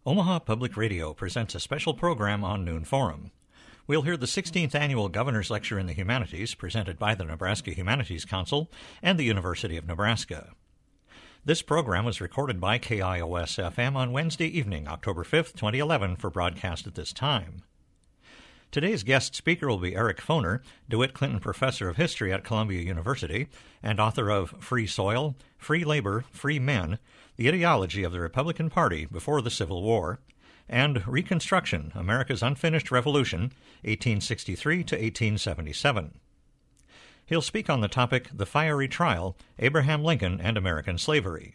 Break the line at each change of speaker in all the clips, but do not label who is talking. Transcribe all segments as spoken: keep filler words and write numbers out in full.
Omaha Public Radio presents a special program on Noon Forum. We'll hear the sixteenth Annual Governor's Lecture in the Humanities presented by the Nebraska Humanities Council and the University of Nebraska. This program was recorded by K I O S F M on Wednesday evening, October fifth, twenty eleven, for broadcast at this time. Today's guest speaker will be Eric Foner, DeWitt Clinton Professor of History at Columbia University and author of Free Soil, Free Labor, Free Men, The Ideology of the Republican Party Before the Civil War, and Reconstruction, America's Unfinished Revolution, eighteen sixty-three to eighteen seventy-seven. He'll speak on the topic, The Fiery Trial, Abraham Lincoln and American Slavery.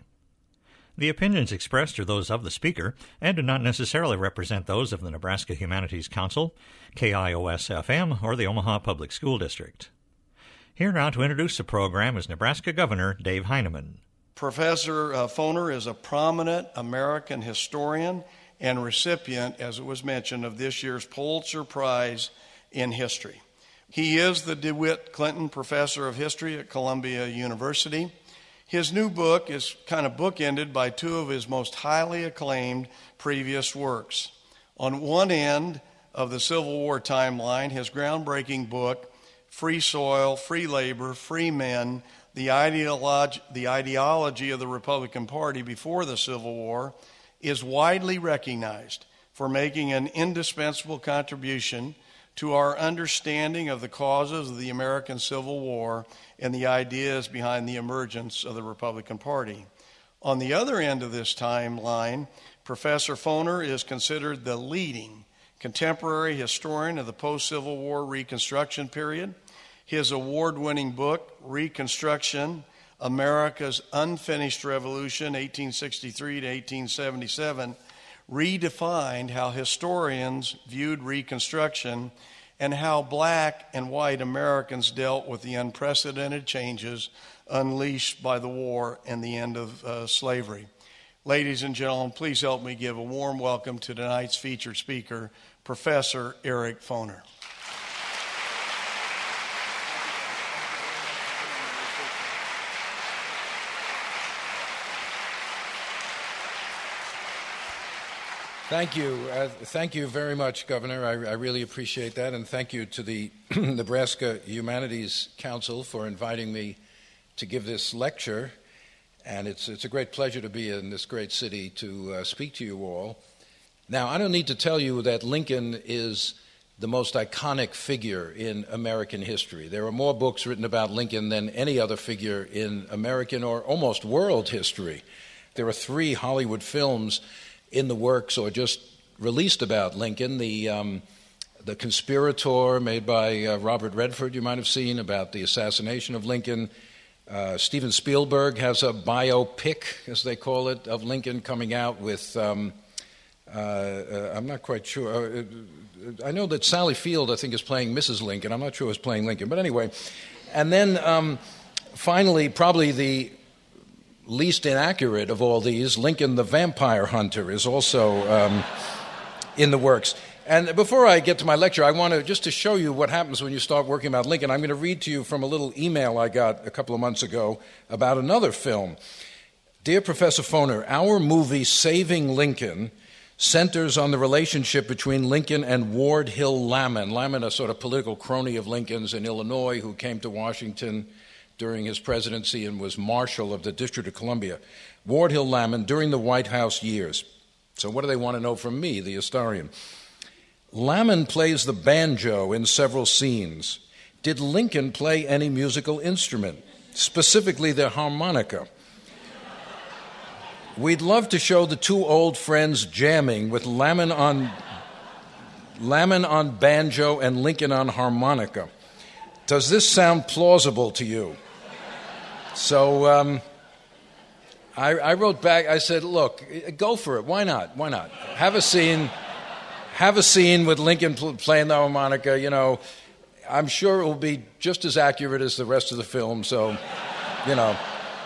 The opinions expressed are those of the speaker and do not necessarily represent those of the Nebraska Humanities Council, K I O S F M, or the Omaha Public School District. Here now to introduce the program is Nebraska Governor Dave Heinemann.
Professor uh, Foner is a prominent American historian and recipient, as it was mentioned, of this year's Pulitzer Prize in History. He is the DeWitt Clinton Professor of History at Columbia University. His new book is kind of bookended by two of his most highly acclaimed previous works. On one end of the Civil War timeline, his groundbreaking book, Free Soil, Free Labor, Free Men, the ideology, the ideology of the Republican Party before the Civil War, is widely recognized for making an indispensable contribution to our understanding of the causes of the American Civil War and the ideas behind the emergence of the Republican Party. On the other end of this timeline, Professor Foner is considered the leading contemporary historian of the post-Civil War Reconstruction period. His award-winning book, Reconstruction, America's Unfinished Revolution, eighteen sixty-three to eighteen seventy-seven, redefined how historians viewed Reconstruction and how black and white Americans dealt with the unprecedented changes unleashed by the war and the end of uh, slavery. Ladies and gentlemen, please help me give a warm welcome to tonight's featured speaker, Professor Eric Foner.
Thank you. Uh, thank you very much, Governor. I, I really appreciate that. And thank you to the Nebraska Humanities Council for inviting me to give this lecture. And it's, it's a great pleasure to be in this great city to uh, speak to you all. Now, I don't need to tell you that Lincoln is the most iconic figure in American history. There are more books written about Lincoln than any other figure in American or almost world history. There are three Hollywood films in the works or just released about Lincoln. The um, the Conspirator, made by uh, Robert Redford, you might have seen, about the assassination of Lincoln. Uh, Steven Spielberg has a biopic, as they call it, of Lincoln coming out with, um, uh, uh, I'm not quite sure. Uh, I know that Sally Field, I think, is playing Missus Lincoln. I'm not sure who's playing Lincoln. But anyway, and then um, finally, probably the least inaccurate of all these, Lincoln the Vampire Hunter, is also um, in the works. And before I get to my lecture, I want to, just to show you what happens when you start working about Lincoln, I'm going to read to you from a little email I got a couple of months ago about another film. Dear Professor Foner, our movie Saving Lincoln centers on the relationship between Lincoln and Ward Hill Lamon. Lamon, a sort of political crony of Lincoln's in Illinois who came to Washington during his presidency and was Marshal of the District of Columbia. Ward Hill Lamon during the White House years. So what do they want to know from me, the historian? Lamon plays the banjo in several scenes. Did Lincoln play any musical instrument, specifically the harmonica? We'd love to show the two old friends jamming with Lamon on, Lamon on banjo and Lincoln on harmonica. Does this sound plausible to you? So um, I, I wrote back, I said, look, go for it. Why not? Why not? Have a scene, have a scene with Lincoln pl- playing the harmonica. You know, I'm sure it will be just as accurate as the rest of the film. So, you know.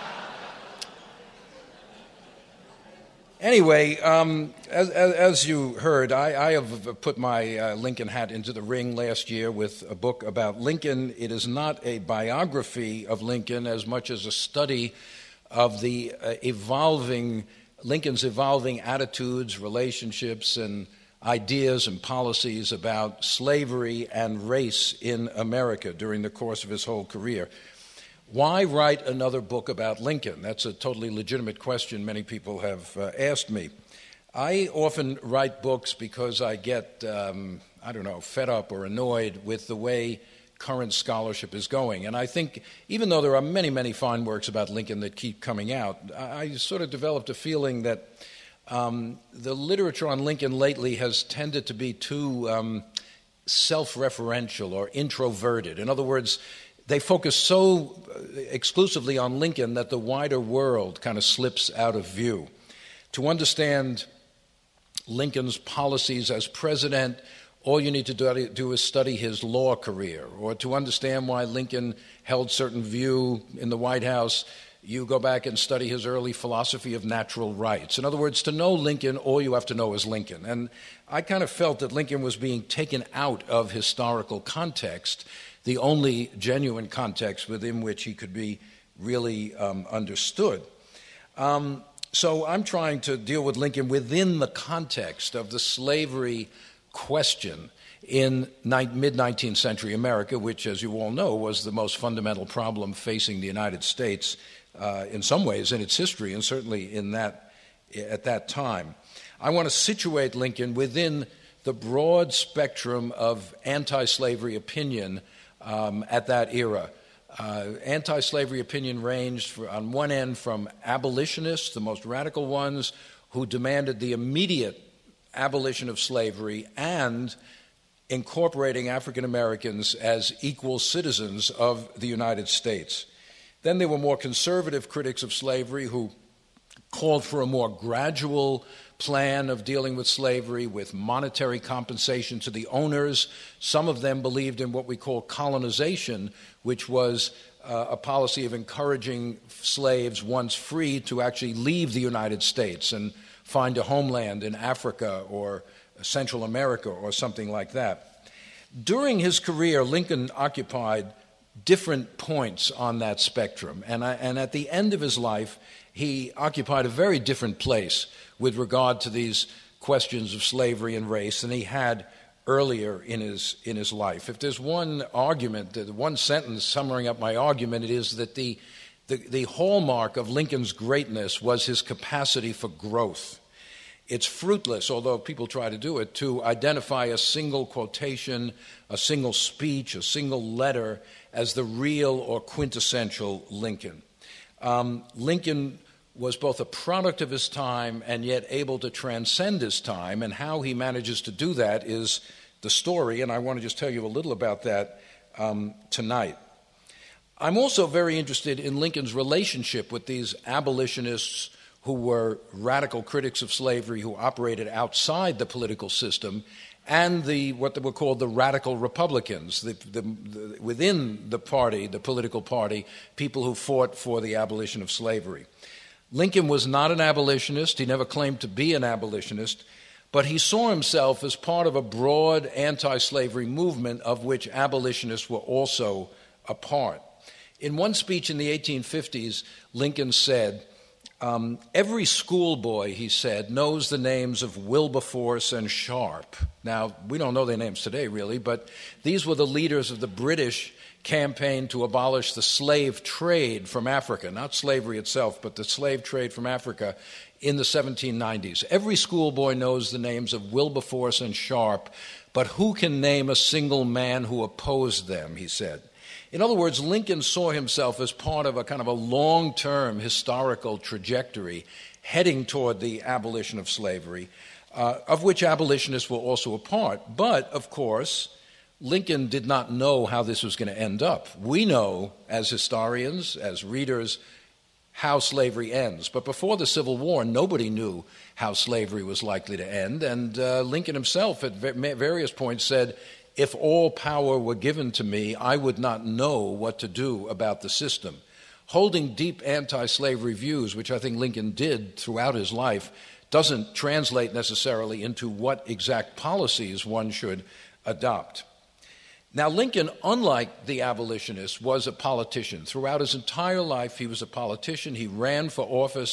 Anyway, um, as, as, as you heard, I, I have put my uh, Lincoln hat into the ring last year with a book about Lincoln. It is not a biography of Lincoln as much as a study of the uh, evolving Lincoln's evolving attitudes, relationships, and ideas and policies about slavery and race in America during the course of his whole career. Why write another book about Lincoln? That's a totally legitimate question many people have uh, asked me. I often write books because I get, um, I don't know, fed up or annoyed with the way current scholarship is going. And I think even though there are many, many fine works about Lincoln that keep coming out, I, I sort of developed a feeling that um, the literature on Lincoln lately has tended to be too um, self-referential or introverted. In other words, they focus so exclusively on Lincoln that the wider world kind of slips out of view. To understand Lincoln's policies as president, all you need to do, do is study his law career. Or to understand why Lincoln held certain view in the White House, you go back and study his early philosophy of natural rights. In other words, to know Lincoln, all you have to know is Lincoln. And I kind of felt that Lincoln was being taken out of historical context, the only genuine context within which he could be really um, understood. Um, so I'm trying to deal with Lincoln within the context of the slavery question in mid-nineteenth century America, which, as you all know, was the most fundamental problem facing the United States uh, in some ways in its history, and certainly in that at that time. I want to situate Lincoln within the broad spectrum of anti-slavery opinion um, at that era. Uh, anti-slavery opinion ranged for, on one end from abolitionists, the most radical ones, who demanded the immediate abolition of slavery and incorporating African Americans as equal citizens of the United States. Then there were more conservative critics of slavery who called for a more gradual plan of dealing with slavery with monetary compensation to the owners. Some of them believed in what we call colonization, which was uh, a policy of encouraging slaves, once free, to actually leave the United States and find a homeland in Africa or Central America or something like that. During his career, Lincoln occupied different points on that spectrum, and, I, and at the end of his life, he occupied a very different place with regard to these questions of slavery and race than he had earlier in his in his life. If there's one argument, one sentence summarizing up my argument, it is that the, the, the hallmark of Lincoln's greatness was his capacity for growth. It's fruitless, although people try to do it, to identify a single quotation, a single speech, a single letter as the real or quintessential Lincoln. Um, Lincoln was both a product of his time and yet able to transcend his time, and how he manages to do that is the story, and I want to just tell you a little about that um, tonight. I'm also very interested in Lincoln's relationship with these abolitionists who were radical critics of slavery, who operated outside the political system, and the what they were called the radical Republicans, the, the, the, within the party, the political party, people who fought for the abolition of slavery. Lincoln was not an abolitionist. He never claimed to be an abolitionist, but he saw himself as part of a broad anti-slavery movement of which abolitionists were also a part. In one speech in the eighteen fifties, Lincoln said, Um, every schoolboy, he said, knows the names of Wilberforce and Sharp. Now, we don't know their names today, really, but these were the leaders of the British campaign to abolish the slave trade from Africa, not slavery itself, but the slave trade from Africa in the seventeen nineties. Every schoolboy knows the names of Wilberforce and Sharp, but who can name a single man who opposed them, he said. In other words, Lincoln saw himself as part of a kind of a long-term historical trajectory heading toward the abolition of slavery, uh, of which abolitionists were also a part. But, of course, Lincoln did not know how this was going to end up. We know, as historians, as readers, how slavery ends. But before the Civil War, nobody knew how slavery was likely to end. And uh, Lincoln himself at various points said, if all power were given to me, I would not know what to do about the system. Holding deep anti-slavery views, which I think Lincoln did throughout his life, doesn't translate necessarily into what exact policies one should adopt. Now, Lincoln, unlike the abolitionists, was a politician. Throughout his entire life, he was a politician. He ran for office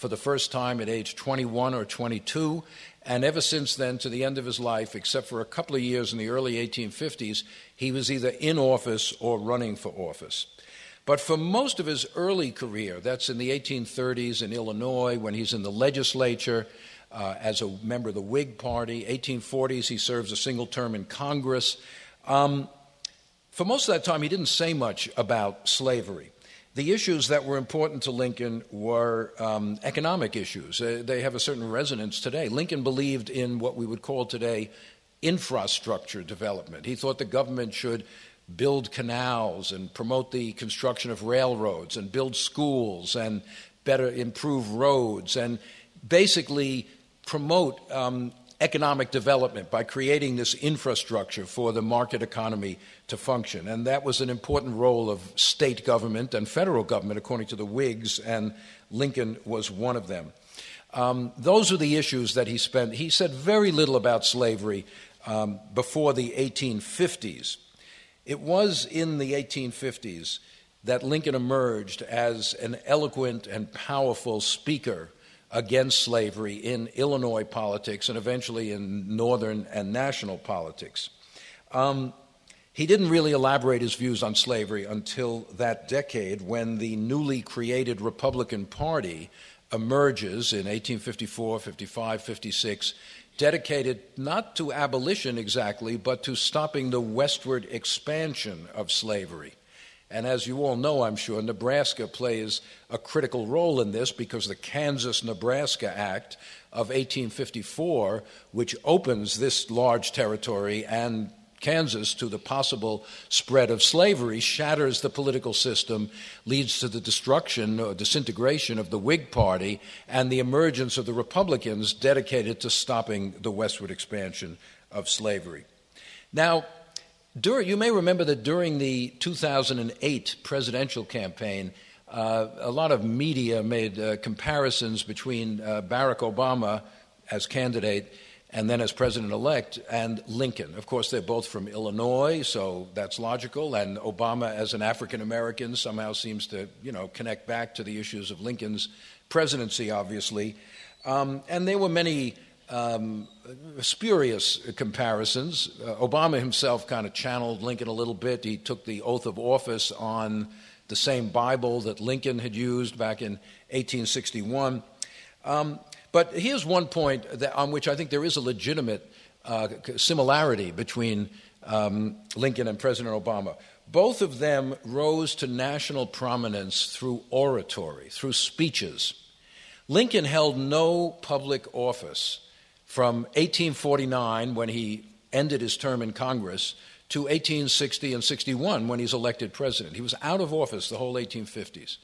for the first time at age twenty-one or twenty-two, and ever since then, to the end of his life, except for a couple of years in the early eighteen fifties, he was either in office or running for office. But for most of his early career, that's in the eighteen thirties in Illinois, when he's in the legislature uh, as a member of the Whig Party, eighteen forties he serves a single term in Congress. Um, for most of that time, he didn't say much about slavery. The issues that were important to Lincoln were um, economic issues. Uh, they have a certain resonance today. Lincoln believed in what we would call today infrastructure development. He thought the government should build canals and promote the construction of railroads and build schools and better improve roads and basically promote um, economic development by creating this infrastructure for the market economy to function. And that was an important role of state government and federal government, according to the Whigs, and Lincoln was one of them. Um, those are the issues that he spent. He said very little about slavery um, before the eighteen fifties. It was in the eighteen fifties that Lincoln emerged as an eloquent and powerful speaker against slavery in Illinois politics and eventually in northern and national politics. Um, he didn't really elaborate his views on slavery until that decade, when the newly created Republican Party emerges in eighteen fifty-four, fifty-five, fifty-six, dedicated not to abolition exactly, but to stopping the westward expansion of slavery. And as you all know, I'm sure, Nebraska plays a critical role in this, because the Kansas-Nebraska Act of eighteen fifty-four, which opens this large territory and Kansas to the possible spread of slavery, shatters the political system, leads to the destruction or disintegration of the Whig Party and the emergence of the Republicans dedicated to stopping the westward expansion of slavery. Now, During, you may remember that during the two thousand eight presidential campaign, uh, a lot of media made uh, comparisons between uh, Barack Obama as candidate and then as president-elect and Lincoln. Of course, they're both from Illinois, so that's logical, and Obama as an African-American somehow seems to, you know, connect back to the issues of Lincoln's presidency, obviously. Um, and there were many Um, spurious comparisons. Uh, Obama himself kind of channeled Lincoln a little bit. He took the oath of office on the same Bible that Lincoln had used back in eighteen sixty-one. Um, but here's one point that, on which I think there is a legitimate uh, similarity between um, Lincoln and President Obama. Both of them rose to national prominence through oratory, through speeches. Lincoln held no public office from eighteen forty-nine, when he ended his term in Congress, to eighteen sixty and sixty-one, when he's elected president. He was out of office the whole eighteen fifties.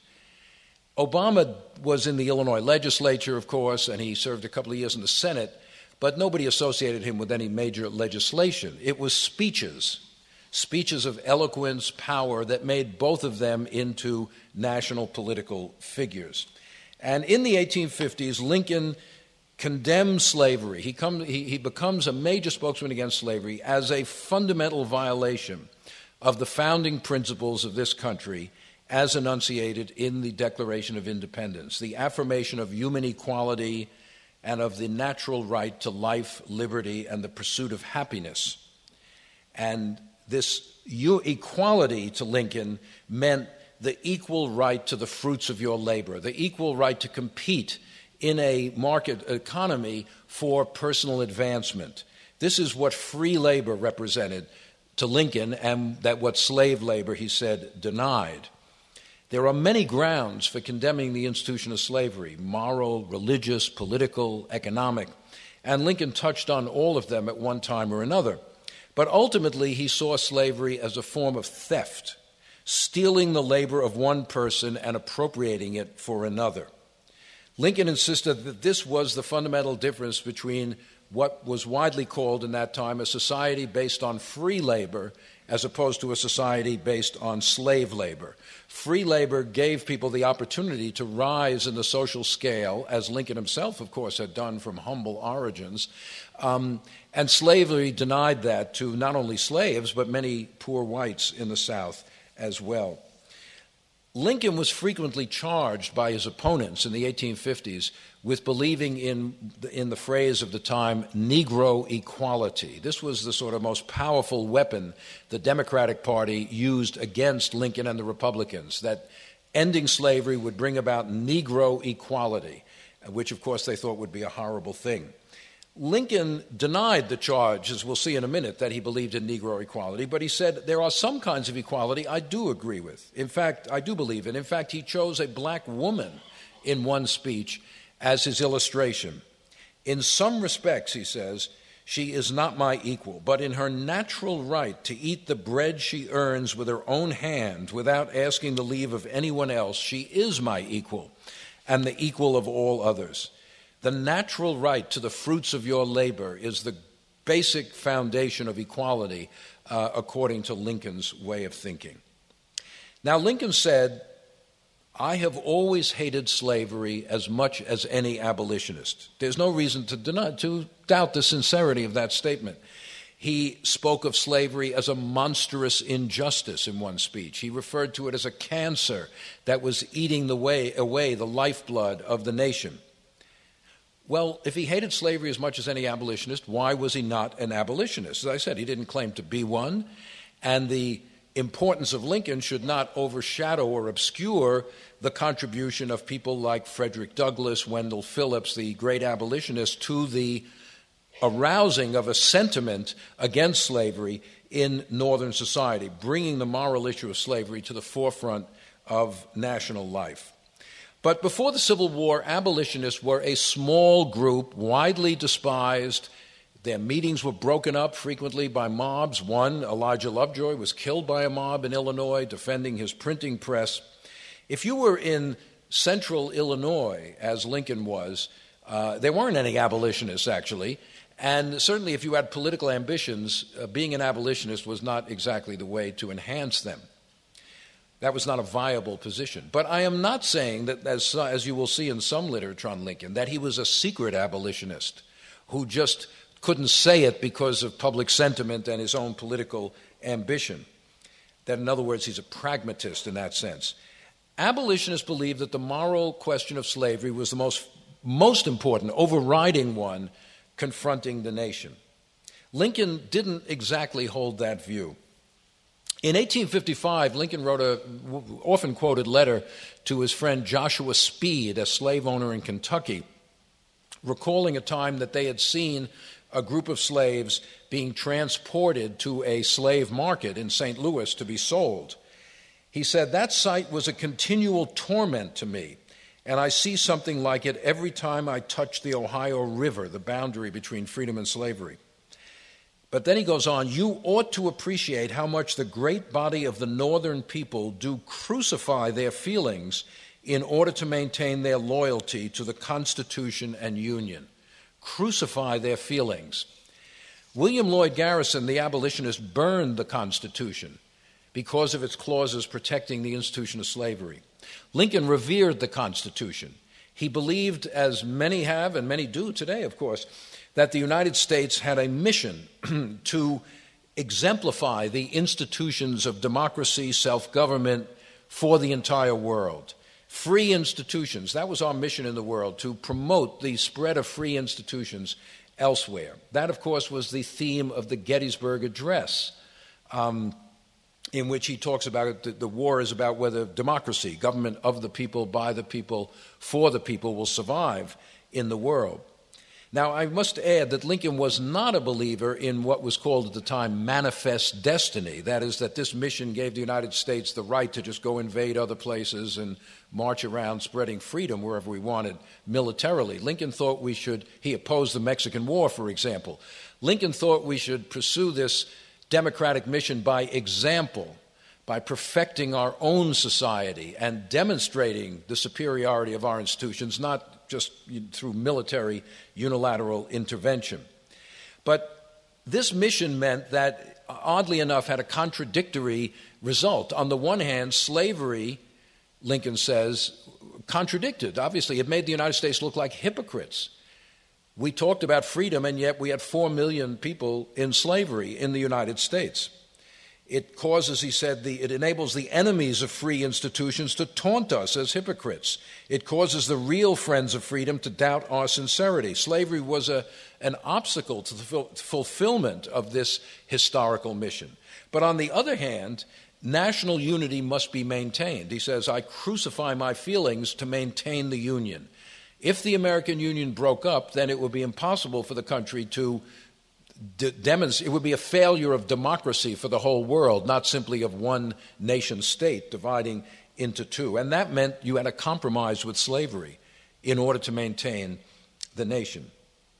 Obama was in the Illinois legislature, of course, and he served a couple of years in the Senate, but nobody associated him with any major legislation. It was speeches, speeches of eloquence, power, that made both of them into national political figures. And in the eighteen fifties, Lincoln condemns slavery. He, come, he, he becomes a major spokesman against slavery as a fundamental violation of the founding principles of this country as enunciated in the Declaration of Independence, the affirmation of human equality and of the natural right to life, liberty, and the pursuit of happiness. And this equality to Lincoln meant the equal right to the fruits of your labor, the equal right to compete in a market economy for personal advancement. This is what free labor represented to Lincoln, and that what slave labor, he said, denied. There are many grounds for condemning the institution of slavery: moral, religious, political, economic, and Lincoln touched on all of them at one time or another. But ultimately, he saw slavery as a form of theft, stealing the labor of one person and appropriating it for another. Lincoln insisted that this was the fundamental difference between what was widely called in that time a society based on free labor as opposed to a society based on slave labor. Free labor gave people the opportunity to rise in the social scale, as Lincoln himself, of course, had done from humble origins, um, and slavery denied that to not only slaves, but many poor whites in the South as well. Lincoln was frequently charged by his opponents in the eighteen fifties with believing in, in the phrase of the time, Negro equality. This was the sort of most powerful weapon the Democratic Party used against Lincoln and the Republicans, that ending slavery would bring about Negro equality, which, of course, they thought would be a horrible thing. Lincoln denied the charge, as we'll see in a minute, that he believed in Negro equality, but he said there are some kinds of equality I do agree with. In fact, I do believe in. In fact, he chose a black woman in one speech as his illustration. In some respects, he says, she is not my equal, but in her natural right to eat the bread she earns with her own hand without asking the leave of anyone else, she is my equal and the equal of all others. The natural right to the fruits of your labor is the basic foundation of equality, uh, according to Lincoln's way of thinking. Now, Lincoln said, I have always hated slavery as much as any abolitionist. There's no reason to deny, to doubt the sincerity of that statement. He spoke of slavery as a monstrous injustice in one speech. He referred to it as a cancer that was eating the way, away the lifeblood of the nation. Well, if he hated slavery as much as any abolitionist, why was he not an abolitionist? As I said, he didn't claim to be one, and the importance of Lincoln should not overshadow or obscure the contribution of people like Frederick Douglass, Wendell Phillips, the great abolitionists, to the arousing of a sentiment against slavery in Northern society, bringing the moral issue of slavery to the forefront of national life. But before the Civil War, abolitionists were a small group, widely despised. Their meetings were broken up frequently by mobs. One, Elijah Lovejoy, was killed by a mob in Illinois defending his printing press. If you were in central Illinois, as Lincoln was, uh, there weren't any abolitionists, actually. And certainly if you had political ambitions, uh, being an abolitionist was not exactly the way to enhance them. That was not a viable position. But I am not saying that, as, as you will see in some literature on Lincoln, that he was a secret abolitionist who just couldn't say it because of public sentiment and his own political ambition. That, in other words, he's a pragmatist in that sense. Abolitionists believed that the moral question of slavery was the most, most important, overriding one confronting the nation. Lincoln didn't exactly hold that view. In eighteen fifty-five, Lincoln wrote an often quoted letter to his friend Joshua Speed, a slave owner in Kentucky, recalling a time that they had seen a group of slaves being transported to a slave market in Saint Louis to be sold. He said, that sight was a continual torment to me, and I see something like it every time I touch the Ohio River, the boundary between freedom and slavery. But then he goes on, you ought to appreciate how much the great body of the northern people do crucify their feelings in order to maintain their loyalty to the Constitution and Union. Crucify their feelings. William Lloyd Garrison, the abolitionist, burned the Constitution because of its clauses protecting the institution of slavery. Lincoln revered the Constitution. He believed, as many have and many do today, of course, that the United States had a mission to exemplify the institutions of democracy, self-government for the entire world. Free institutions, that was our mission in the world, to promote the spread of free institutions elsewhere. That, of course, was the theme of the Gettysburg Address, um, in which he talks about it, the, the war is about whether democracy, government of the people, by the people, for the people, will survive in the world. Now, I must add that Lincoln was not a believer in what was called at the time manifest destiny. That is, that this mission gave the United States the right to just go invade other places and march around spreading freedom wherever we wanted militarily. Lincoln thought we should, he opposed the Mexican War, for example. Lincoln thought we should pursue this democratic mission by example, by perfecting our own society and demonstrating the superiority of our institutions, not just through military unilateral intervention. But this mission meant that, oddly enough, had a contradictory result. On the one hand, slavery, Lincoln says, contradicted. Obviously, it made the United States look like hypocrites. We talked about freedom, and yet we had four million people in slavery in the United States. It causes, he said, the, it enables the enemies of free institutions to taunt us as hypocrites. It causes the real friends of freedom to doubt our sincerity. Slavery was a, an obstacle to the ful- fulfillment of this historical mission. But on the other hand, national unity must be maintained. He says, I crucify my feelings to maintain the Union. If the American Union broke up, then it would be impossible for the country to de- demonstrate. It would be a failure of democracy for the whole world, not simply of one nation state dividing into two. And that meant you had a compromise with slavery in order to maintain the nation.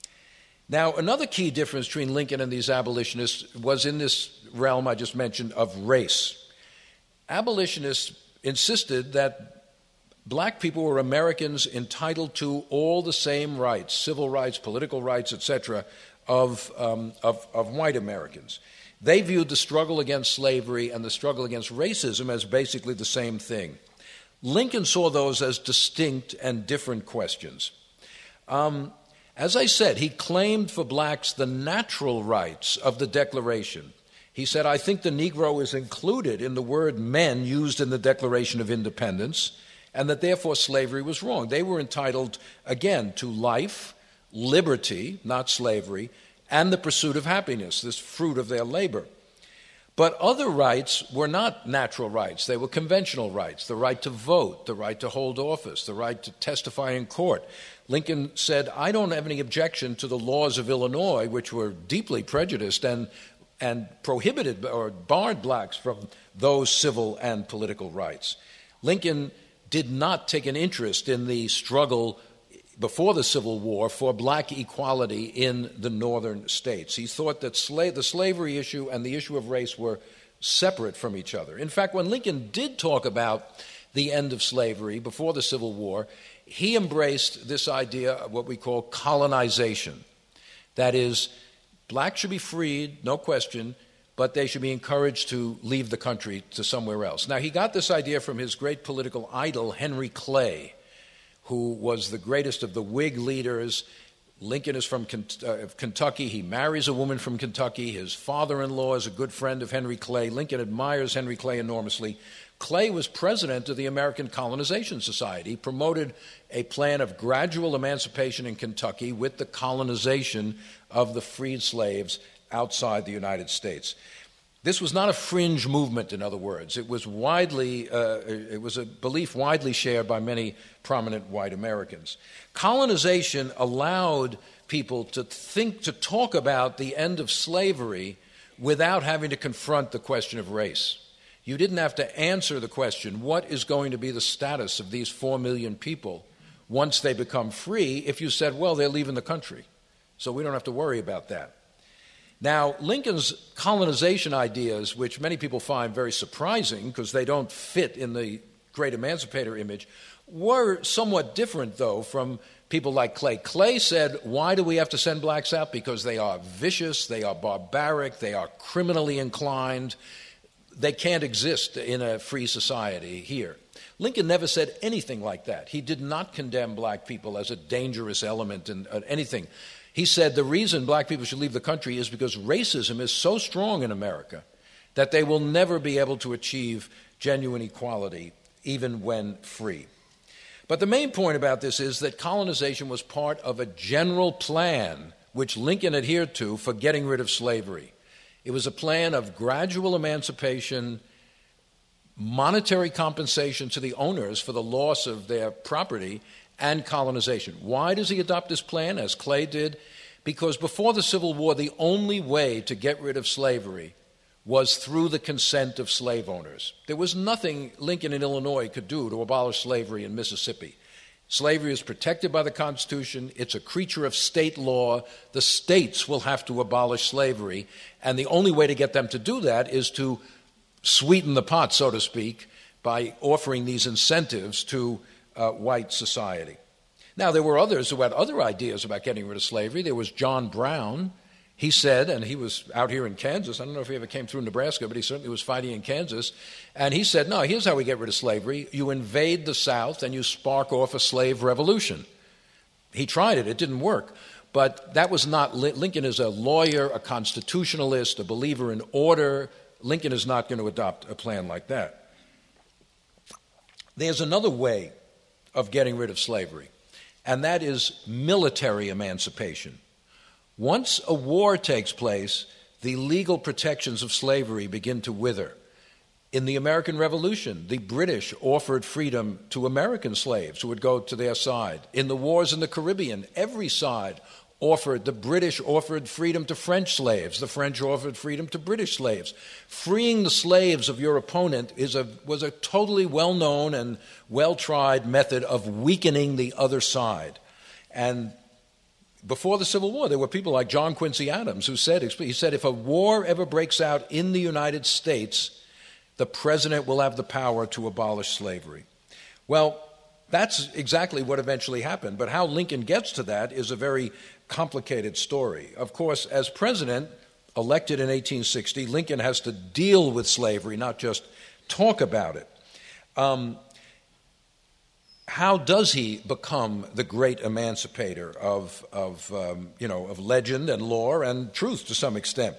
Now, another key difference between Lincoln and these abolitionists was in this realm I just mentioned of race. Abolitionists insisted that black people were Americans entitled to all the same rights, civil rights, political rights, et cetera, of, um, of, of white Americans. They viewed the struggle against slavery and the struggle against racism as basically the same thing. Lincoln saw those as distinct and different questions. Um, as I said, he claimed for blacks the natural rights of the Declaration. He said, I think the Negro is included in the word men used in the Declaration of Independence, and that therefore slavery was wrong. They were entitled, again, to life, liberty, not slavery, and the pursuit of happiness, this fruit of their labor. But other rights were not natural rights. They were conventional rights, the right to vote, the right to hold office, the right to testify in court. Lincoln said, I don't have any objection to the laws of Illinois, which were deeply prejudiced and, and prohibited or barred blacks from those civil and political rights. Lincoln did not take an interest in the struggle before the Civil War for black equality in the northern states. He thought that sla- the slavery issue and the issue of race were separate from each other. In fact, when Lincoln did talk about the end of slavery before the Civil War, he embraced this idea of what we call colonization. That is, blacks should be freed, no question, but they should be encouraged to leave the country to somewhere else. Now, he got this idea from his great political idol, Henry Clay, who was the greatest of the Whig leaders. Lincoln is from Kentucky. He marries a woman from Kentucky. His father-in-law is a good friend of Henry Clay. Lincoln admires Henry Clay enormously. Clay was president of the American Colonization Society. He promoted a plan of gradual emancipation in Kentucky with the colonization of the freed slaves outside the United States. This was not a fringe movement, in other words. It was widely, uh, it was a belief widely shared by many prominent white Americans. Colonization allowed people to think, to talk about the end of slavery without having to confront the question of race. You didn't have to answer the question, what is going to be the status of these four million people once they become free, if you said, well, they're leaving the country, so we don't have to worry about that. Now, Lincoln's colonization ideas, which many people find very surprising because they don't fit in the great emancipator image, were somewhat different, though, from people like Clay. Clay said, why do we have to send blacks out? Because they are vicious, they are barbaric, they are criminally inclined. They can't exist in a free society here. Lincoln never said anything like that. He did not condemn black people as a dangerous element in uh, anything. He said the reason black people should leave the country is because racism is so strong in America that they will never be able to achieve genuine equality, even when free. But the main point about this is that colonization was part of a general plan which Lincoln adhered to for getting rid of slavery. It was a plan of gradual emancipation, monetary compensation to the owners for the loss of their property, and colonization. Why does he adopt this plan, as Clay did? Because before the Civil War, the only way to get rid of slavery was through the consent of slave owners. There was nothing Lincoln in Illinois could do to abolish slavery in Mississippi. Slavery is protected by the Constitution. It's a creature of state law. The states will have to abolish slavery, and the only way to get them to do that is to sweeten the pot, so to speak, by offering these incentives to Uh, white society. Now, there were others who had other ideas about getting rid of slavery. There was John Brown. He said, and he was out here in Kansas, I don't know if he ever came through Nebraska, but he certainly was fighting in Kansas, and he said, no, here's how we get rid of slavery. You invade the South and you spark off a slave revolution. He tried it. It didn't work. But that was not, Lincoln is a lawyer, a constitutionalist, a believer in order, Lincoln is not going to adopt a plan like that. There's another way of getting rid of slavery, and that is military emancipation. Once a war takes place, the legal protections of slavery begin to wither. In the American Revolution, the British offered freedom to American slaves who would go to their side. In the wars in the Caribbean, every side offered, the British offered freedom to French slaves. The French offered freedom to British slaves. Freeing the slaves of your opponent is a, was a totally well-known and well-tried method of weakening the other side. And before the Civil War, there were people like John Quincy Adams who said, he said, if a war ever breaks out in the United States, the president will have the power to abolish slavery. Well, that's exactly what eventually happened. But how Lincoln gets to that is a very complicated story. Of course, as president, elected in eighteen sixty, Lincoln has to deal with slavery, not just talk about it. Um, how does he become the great emancipator of, of um, you know, of legend and lore and truth to some extent?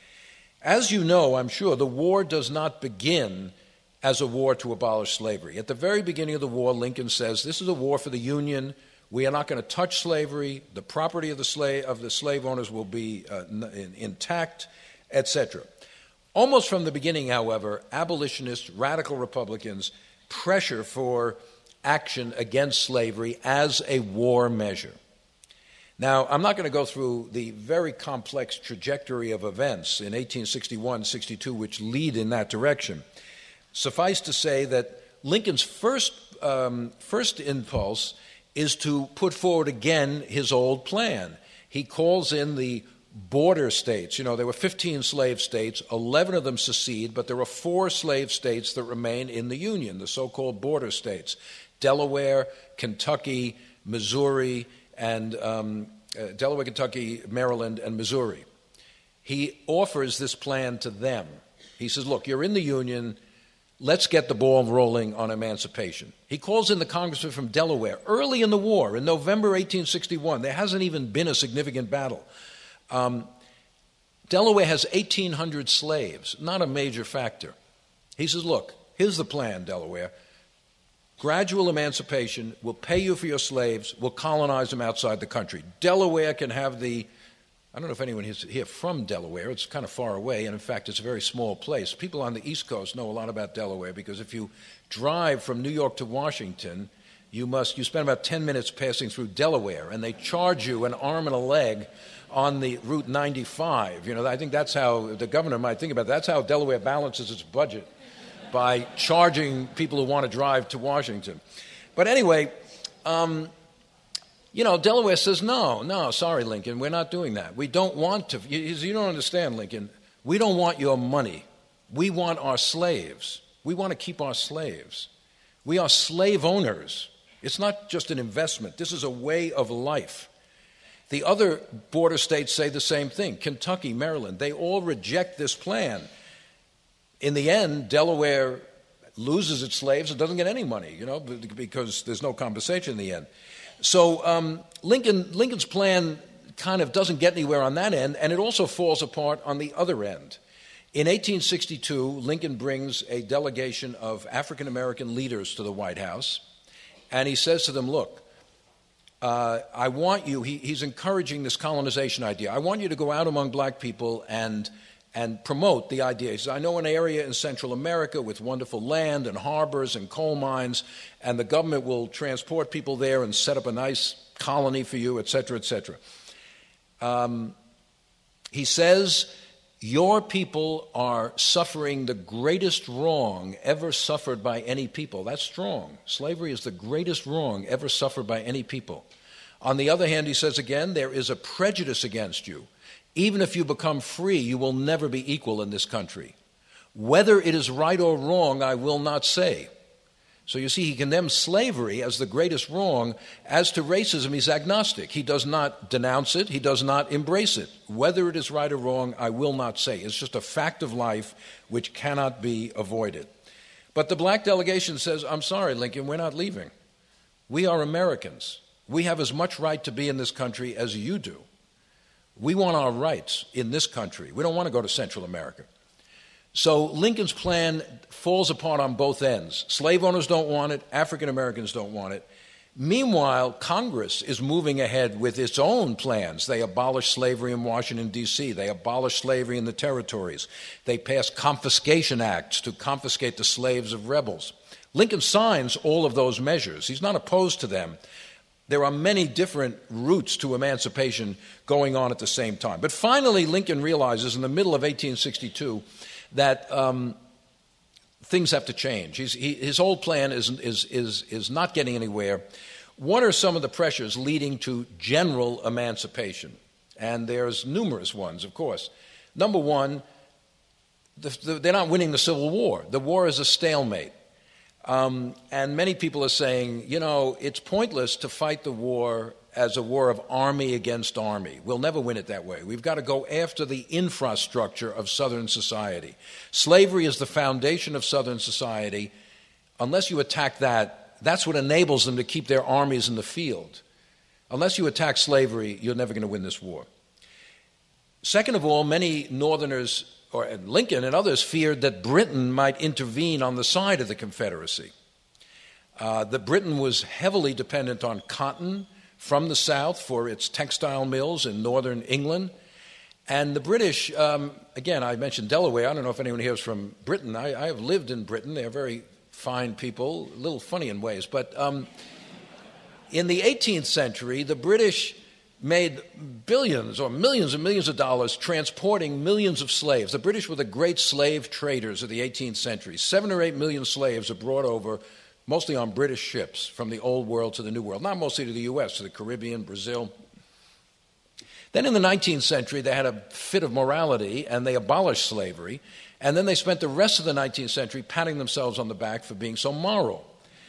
As you know, I'm sure, the war does not begin as a war to abolish slavery. At the very beginning of the war, Lincoln says, this is a war for the Union. We are not going to touch slavery. The property of the slave, of the slave owners will be uh, in, intact, et cetera. Almost from the beginning, however, abolitionists, radical Republicans pressure for action against slavery as a war measure. Now, I'm not going to go through the very complex trajectory of events in eighteen sixty-one, sixty-two, which lead in that direction. Suffice to say that Lincoln's first, um, first impulse is to put forward again his old plan. He calls in the border states. You know, there were fifteen slave states, eleven of them secede, but there are four slave states that remain in the Union, the so-called border states: Delaware, Kentucky, Missouri, and um, uh, Delaware, Kentucky, Maryland, and Missouri. He offers this plan to them. He says, look, you're in the Union. Let's get the ball rolling on emancipation. He calls in the congressman from Delaware early in the war, in November eighteen sixty-one. There hasn't even been a significant battle. Um, Delaware has eighteen hundred slaves, not a major factor. He says, look, here's the plan, Delaware. Gradual emancipation, we'll pay you for your slaves, we'll colonize them outside the country. Delaware can have the, I don't know if anyone is here from Delaware, it's kind of far away, and in fact it's a very small place. People on the East Coast know a lot about Delaware because if you drive from New York to Washington, you must, you spend about ten minutes passing through Delaware, and they charge you an arm and a leg on the Route ninety-five. You know, I think that's how, the governor might think about it, that's how Delaware balances its budget, by charging people who want to drive to Washington. But anyway, um, you know, Delaware says, no, no, sorry, Lincoln, we're not doing that. We don't want to. You, you don't understand, Lincoln. We don't want your money. We want our slaves. We want to keep our slaves. We are slave owners. It's not just an investment. This is a way of life. The other border states say the same thing. Kentucky, Maryland, they all reject this plan. In the end, Delaware loses its slaves and doesn't get any money, you know, because there's no compensation in the end. So um, Lincoln, Lincoln's plan kind of doesn't get anywhere on that end, and it also falls apart on the other end. In eighteen sixty-two, Lincoln brings a delegation of African-American leaders to the White House, and he says to them, look, uh, I want you, he, he's encouraging this colonization idea, I want you to go out among black people and and promote the idea. He says, I know an area in Central America with wonderful land and harbors and coal mines, and the government will transport people there and set up a nice colony for you, et cetera, et cetera. Um, he says, your people are suffering the greatest wrong ever suffered by any people. That's strong. Slavery is the greatest wrong ever suffered by any people. On the other hand, he says again, there is a prejudice against you. Even if you become free, you will never be equal in this country. Whether it is right or wrong, I will not say. So you see, he condemns slavery as the greatest wrong. As to racism, he's agnostic. He does not denounce it. He does not embrace it. Whether it is right or wrong, I will not say. It's just a fact of life which cannot be avoided. But the black delegation says, I'm sorry, Lincoln, we're not leaving. We are Americans. We have as much right to be in this country as you do. We want our rights in this country. We don't want to go to Central America. So Lincoln's plan falls apart on both ends. Slave owners don't want it. African Americans don't want it. Meanwhile, Congress is moving ahead with its own plans. They abolish slavery in Washington, D C They abolish slavery in the territories. They pass confiscation acts to confiscate the slaves of rebels. Lincoln signs all of those measures. He's not opposed to them. There are many different routes to emancipation going on at the same time. But finally, Lincoln realizes in the middle of eighteen sixty-two that um, things have to change. He's, he, his old plan is, is, is, is not getting anywhere. What are some of the pressures leading to general emancipation? And there's numerous ones, of course. Number one, the, the, they're not winning the Civil War. The war is a stalemate. Um, and many people are saying, you know, it's pointless to fight the war as a war of army against army. We'll never win it that way. We've got to go after the infrastructure of Southern society. Slavery is the foundation of Southern society. Unless you attack that, that's what enables them to keep their armies in the field. Unless you attack slavery, you're never going to win this war. Second of all, many Northerners, or Lincoln and others, feared that Britain might intervene on the side of the Confederacy. Uh, that Britain was heavily dependent on cotton from the South for its textile mills in northern England. And the British, um, again, I mentioned Delaware. I don't know if anyone here is from Britain. I, I have lived in Britain. They're very fine people, a little funny in ways. But um, in the eighteenth century, the British made billions or millions and millions of dollars transporting millions of slaves. The British were the great slave traders of the eighteenth century. Seven or eight million slaves are brought over, mostly on British ships, from the Old World to the New World, not mostly to the U S, to the Caribbean, Brazil. Then in the nineteenth century, they had a fit of morality, and they abolished slavery, and then they spent the rest of the nineteenth century patting themselves on the back for being so moral.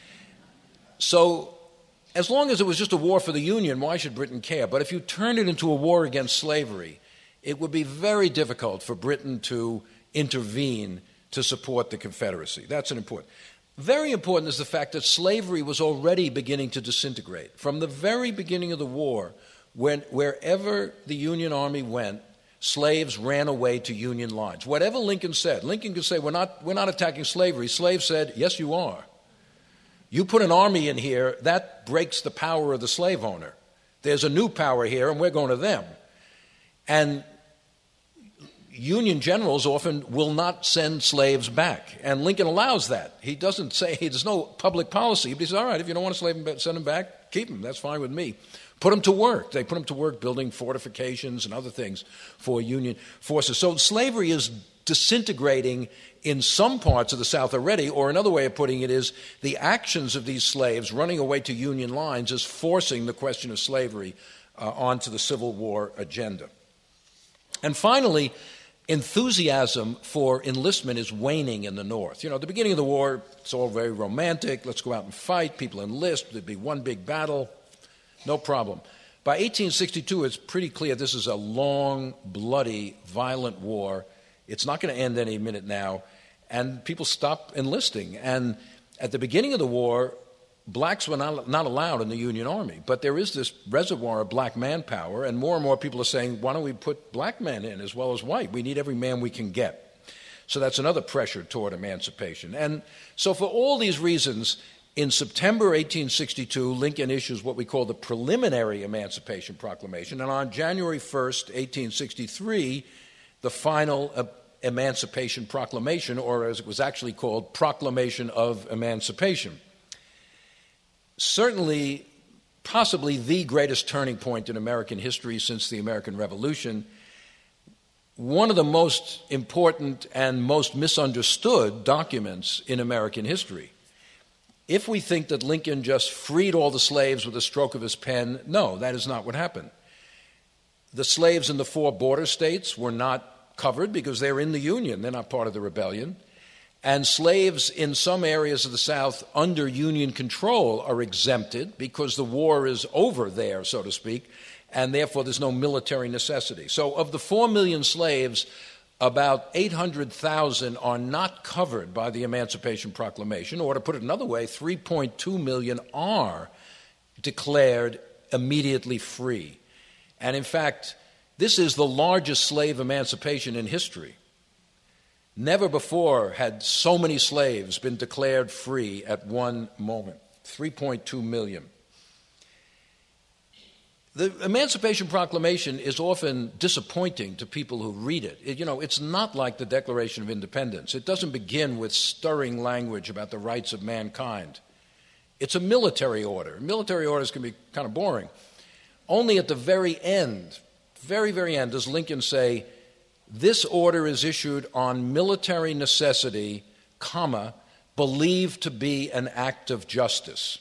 So as long as it was just a war for the Union, why should Britain care? But if you turn it into a war against slavery, it would be very difficult for Britain to intervene to support the Confederacy. That's an important. Very important is the fact that slavery was already beginning to disintegrate. From the very beginning of the war, when, wherever the Union Army went, slaves ran away to Union lines. Whatever Lincoln said, Lincoln could say, we're not, we're not attacking slavery. Slaves said, yes, you are. You put an army in here, that breaks the power of the slave owner. There's a new power here, and we're going to them. And Union generals often will not send slaves back, and Lincoln allows that. He doesn't say, there's no public policy, but he says, all right, if you don't want to slave them, send them back, keep them, that's fine with me. Put them to work. They put them to work building fortifications and other things for Union forces. So slavery is disintegrating in some parts of the South already, or another way of putting it is the actions of these slaves running away to Union lines is forcing the question of slavery uh, onto the Civil War agenda. And finally, enthusiasm for enlistment is waning in the North. You know, at the beginning of the war, it's all very romantic. Let's go out and fight. People enlist. There'd be one big battle. No problem. By eighteen sixty-two, it's pretty clear this is a long, bloody, violent war. It's not going to end any minute now. And people stop enlisting. And at the beginning of the war, blacks were not, not allowed in the Union Army. But there is this reservoir of black manpower, and more and more people are saying, why don't we put black men in as well as white? We need every man we can get. So that's another pressure toward emancipation. And so for all these reasons, in September eighteen sixty-two, Lincoln issues what we call the Preliminary Emancipation Proclamation. And on January first, eighteen sixty-three, the final uh, Emancipation Proclamation, or as it was actually called, Proclamation of Emancipation. Certainly, possibly the greatest turning point in American history since the American Revolution. One of the most important and most misunderstood documents in American history. If we think that Lincoln just freed all the slaves with a stroke of his pen, no, that is not what happened. The slaves in the four border states were not covered because they're in the Union. They're not part of the rebellion. And slaves in some areas of the South under Union control are exempted because the war is over there, so to speak, and therefore there's no military necessity. So of the four million slaves, about eight hundred thousand are not covered by the Emancipation Proclamation, or to put it another way, three point two million are declared immediately free. And in fact, this is the largest slave emancipation in history. Never before had so many slaves been declared free at one moment, three point two million. The Emancipation Proclamation is often disappointing to people who read it. it. You know, it's not like the Declaration of Independence. It doesn't begin with stirring language about the rights of mankind. It's a military order. Military orders can be kind of boring. Only at the very end, very, very end, does Lincoln say, this order is issued on military necessity, comma, believed to be an act of justice.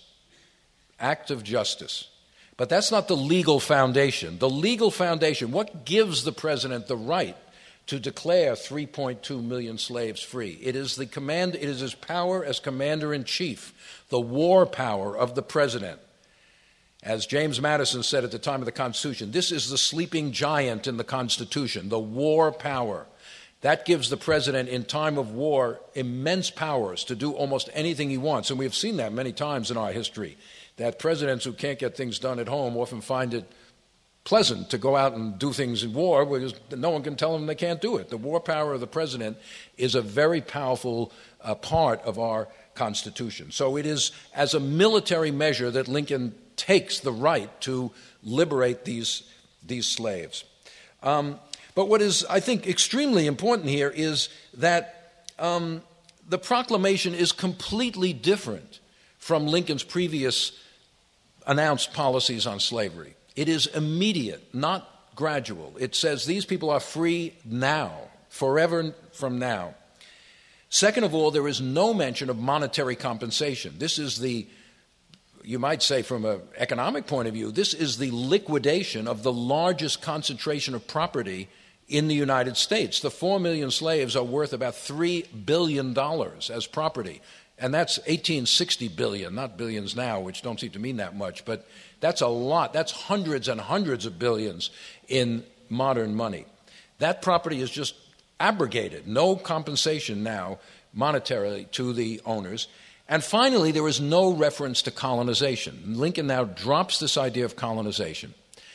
Act of justice. But that's not the legal foundation. The legal foundation, what gives the president the right to declare three point two million slaves free? It is the command, it is his power as commander-in-chief, the war power of the president. As James Madison said at the time of the Constitution, this is the sleeping giant in the Constitution, the war power. That gives the president in time of war immense powers to do almost anything he wants. And we've seen that many times in our history, that presidents who can't get things done at home often find it pleasant to go out and do things in war because no one can tell them they can't do it. The war power of the president is a very powerful uh, part of our Constitution. So it is as a military measure that Lincoln takes the right to liberate these, these slaves. Um, but what is, I think, extremely important here is that um, the proclamation is completely different from Lincoln's previous announced policies on slavery. It is immediate, not gradual. It says these people are free now, forever from now. Second of all, there is no mention of monetary compensation. This is the, you might say from an economic point of view, this is the liquidation of the largest concentration of property in the United States. The four million slaves are worth about three billion dollars as property. And that's eighteen sixty billion, not billions now, which don't seem to mean that much, but that's a lot. That's hundreds and hundreds of billions in modern money. That property is just abrogated. No compensation now monetarily to the owners. And finally, there is no reference to colonization. Lincoln now drops this idea of colonization.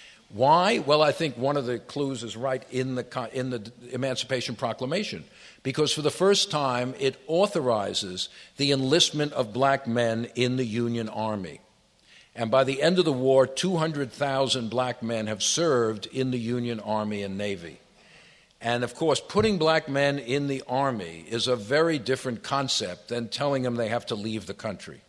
Why? Well, I think one of the clues is right in the, in the Emancipation Proclamation, because for the first time it authorizes the enlistment of black men in the Union Army. And by the end of the war, two hundred thousand black men have served in the Union Army and Navy. And of course, putting black men in the Army is a very different concept than telling them they have to leave the country.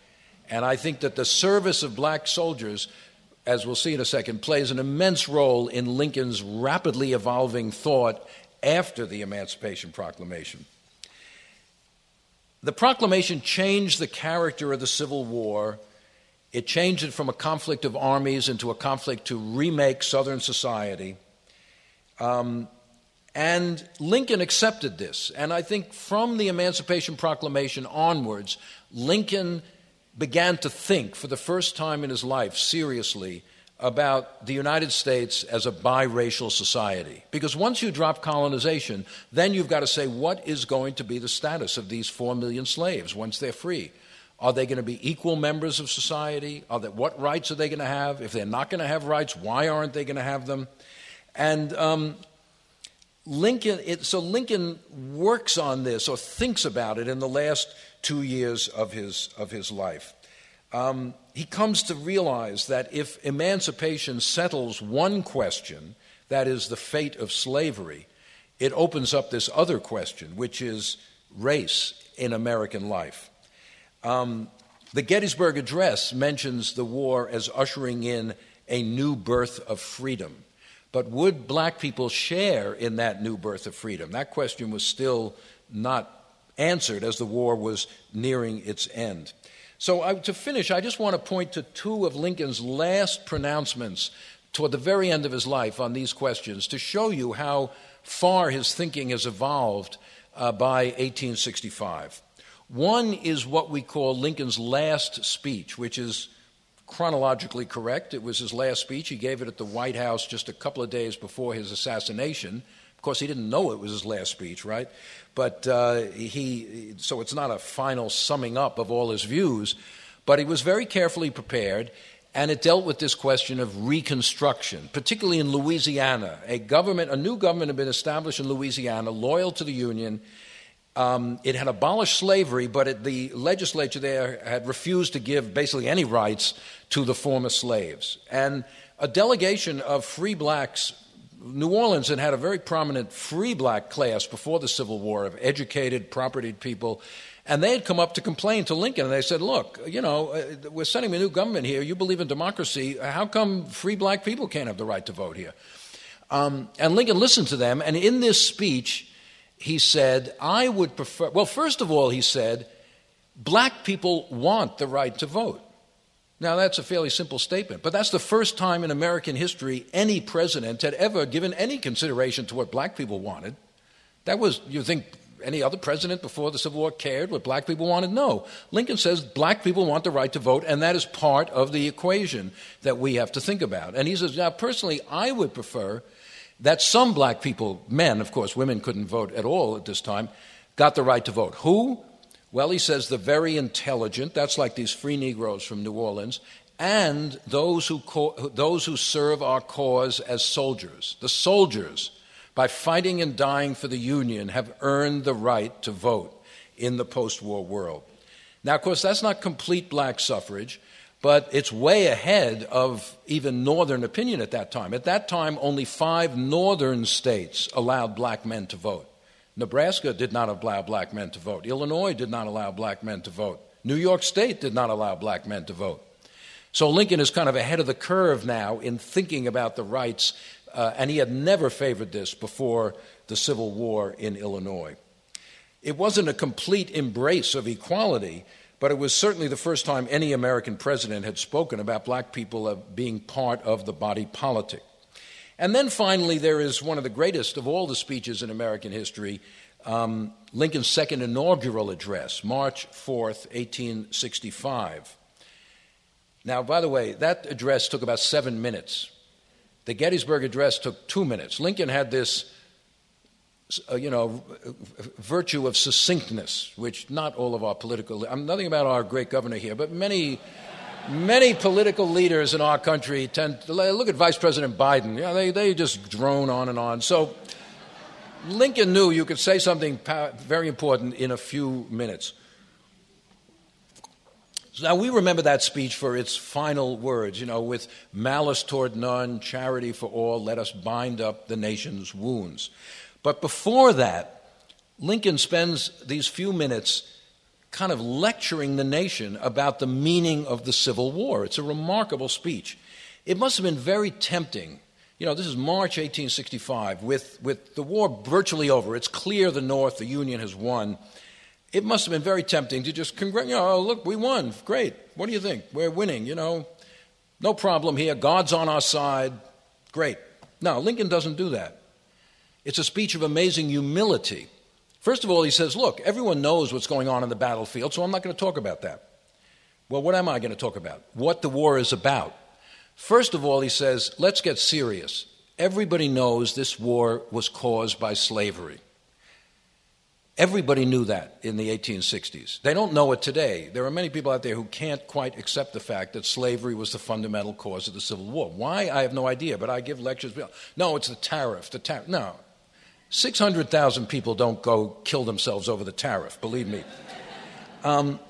And I think that the service of black soldiers, as we'll see in a second, plays an immense role in Lincoln's rapidly evolving thought after the Emancipation Proclamation. The proclamation changed the character of the Civil War. It changed it from a conflict of armies into a conflict to remake Southern society. Um, and Lincoln accepted this. And I think from the Emancipation Proclamation onwards, Lincoln began to think for the first time in his life seriously about the United States as a biracial society. Because once you drop colonization, then you've got to say, what is going to be the status of these four million slaves once they're free? Are they going to be equal members of society? Are they, what rights are they going to have? If they're not going to have rights, why aren't they going to have them? And um, Lincoln, it, so Lincoln works on this or thinks about it in the last two years of his of his life. Um, he comes to realize that if emancipation settles one question, that is the fate of slavery, it opens up this other question, which is race in American life. Um, the Gettysburg Address mentions the war as ushering in a new birth of freedom. But would black people share in that new birth of freedom? That question was still not answered as the war was nearing its end. So I, to finish, I just want to point to two of Lincoln's last pronouncements toward the very end of his life on these questions to show you how far his thinking has evolved uh, by eighteen sixty-five. One is what we call Lincoln's last speech, which is chronologically correct. It was his last speech. He gave it at the White House just a couple of days before his assassination. Of course, he didn't know it was his last speech, right? But uh, he, so it's not a final summing up of all his views, but he was very carefully prepared, And it dealt with this question of reconstruction, particularly in Louisiana. A government, a new government had been established in Louisiana, loyal to the Union. Um, it had abolished slavery, but it, the legislature there had refused to give basically any rights to the former slaves. And a delegation of free blacks, New Orleans had had a very prominent free black class before the Civil War of educated, propertied people, and they had come up to complain to Lincoln, and they said, look, you know, we're sending a new government here. You believe in democracy. How come free black people can't have the right to vote here? Um, and Lincoln listened to them, and in this speech, he said, I would prefer, well, first of all, he said, black people want the right to vote. Now, that's a fairly simple statement, but that's the first time in American history any president had ever given any consideration to what black people wanted. That was, you think any other president before the Civil War cared what black people wanted? No. Lincoln says black people want the right to vote, and that is part of the equation that we have to think about. And he says, now, personally, I would prefer that some black people, men, of course, women couldn't vote at all at this time, got the right to vote. Who? Well, he says the very intelligent, that's like these free Negroes from New Orleans, and those who co- those who serve our cause as soldiers. The soldiers, by fighting and dying for the Union, have earned the right to vote in the post-war world. Now, of course, that's not complete black suffrage, but it's way ahead of even Northern opinion at that time. At that time, only five Northern states allowed black men to vote. Nebraska did not allow black men to vote. Illinois did not allow black men to vote. New York State did not allow black men to vote. So Lincoln is kind of ahead of the curve now in thinking about the rights, uh, and he had never favored this before the Civil War in Illinois. It wasn't a complete embrace of equality, but it was certainly the first time any American president had spoken about black people being part of the body politic. And then finally, there is one of the greatest of all the speeches in American history, um, Lincoln's second inaugural address, March fourth, eighteen sixty-five. Now, by the way, that address took about seven minutes. The Gettysburg Address took two minutes. Lincoln had this Uh, you know, virtue of succinctness, which not all of our political, I'm nothing about our great governor here, but many, many political leaders in our country tend to, look at Vice President Biden, you know, they, they just drone on and on. So Lincoln knew you could say something very important in a few minutes. So now we remember that speech for its final words, you know, with malice toward none, charity for all, let us bind up the nation's wounds. But before that, Lincoln spends these few minutes kind of lecturing the nation about the meaning of the Civil War. It's a remarkable speech. It must have been very tempting. You know, this is March eighteen sixty-five, with, with the war virtually over. It's clear the North, the Union, has won. It must have been very tempting to just congratulate, you know, oh, look, we won. Great. What do you think? We're winning, you know. No problem here. God's on our side. Great. No, Lincoln doesn't do that. It's a speech of amazing humility. First of all, he says, look, everyone knows what's going on in the battlefield, so I'm not going to talk about that. Well, what am I going to talk about? What the war is about. First of all, he says, let's get serious. Everybody knows this war was caused by slavery. Everybody knew that in the eighteen sixties. They don't know it today. There are many people out there who can't quite accept the fact that slavery was the fundamental cause of the Civil War. Why? I have no idea, but I give lectures. No, it's the tariff. The tariff. No. six hundred thousand people don't go kill themselves over the tariff, believe me. Um,